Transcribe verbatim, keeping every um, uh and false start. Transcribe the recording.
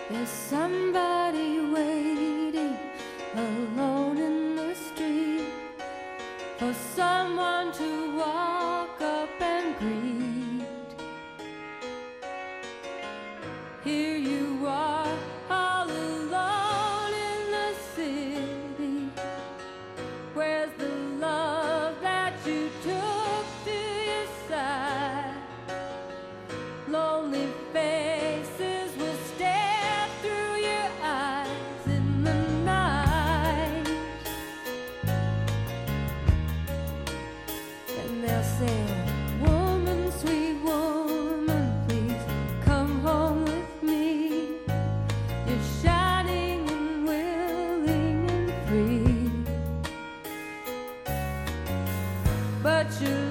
There's somebody waiting alone in the street for someone to walk up and greet. Here you are, all alone in the city. Where's the love that you took to your side? Lonely faces will stare through your eyes in the night, and they'll say, woman, sweet woman, please come home with me. You're shining and willing and free, but you